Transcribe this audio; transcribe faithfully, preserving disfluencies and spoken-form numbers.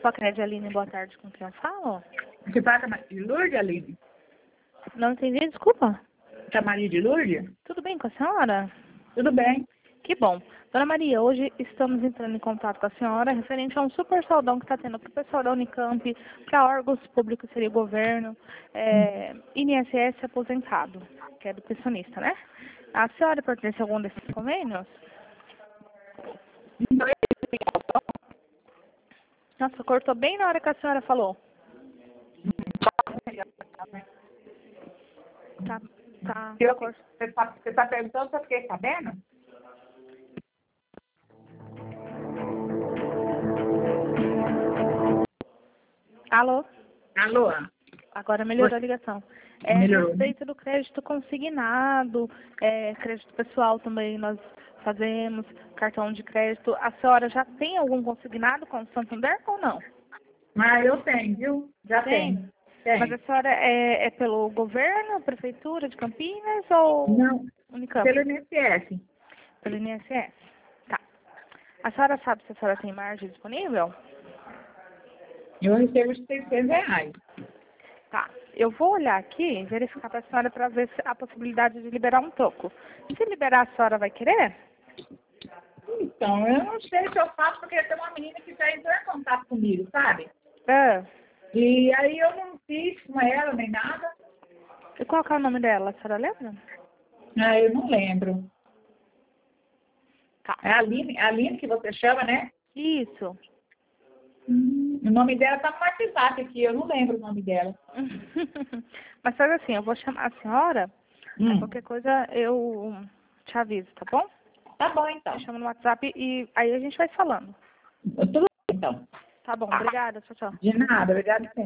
Grupo Acred, Aline, boa tarde, com quem eu falo? Você fala com a Maria de Lourdes, Aline? Não entendi, desculpa. Com a Maria de Lourdes? Tudo bem com a senhora? Tudo bem. Que bom. Dona Maria, hoje estamos entrando em contato com a senhora referente a um super saudão que está tendo para o pessoal da Unicamp, para órgãos públicos, seria governo, é, I N S S aposentado, que é do pensionista, né? A senhora pertence a algum desses convênios? Então, Nossa, cortou bem na hora que a senhora falou. Tá, tá. eu, você está você tá perguntando se eu fiquei sabendo? Alô? Alô? Agora melhorou Oi. a ligação. É a Melhorou, respeito do crédito consignado, é, crédito pessoal também nós fazemos, cartão de crédito. A senhora já tem algum consignado com o Santander ou não? Ah, eu tenho, viu? Já Tem? tenho. Tem. Mas a senhora é, é pelo governo, prefeitura de Campinas ou Não, Unicamp? pelo I N S S. Pelo I N S S. Tá. A senhora sabe se a senhora tem margem disponível? Eu recebo os seiscentos reais. Tá. Eu vou olhar aqui e verificar para a senhora para ver se há possibilidade de liberar um troco. Se liberar, a senhora vai querer? Então, eu não sei se eu faço, porque tem uma menina que já entrou em contato comigo, sabe? É. E aí eu não fiz com ela nem nada. E qual que é o nome dela? A senhora lembra? Ah, eu não lembro. Tá. É a Aline, a Aline que você chama, né? Isso. Hum, o nome dela tá no WhatsApp aqui, eu não lembro o nome dela. Mas faz assim, eu vou chamar a senhora, aí Hum. qualquer coisa eu te aviso, tá bom? Tá bom, então. Eu chamo no WhatsApp e aí a gente vai falando. Tudo bem, então. Tá bom, obrigada, tchau, tchau. De nada, obrigada.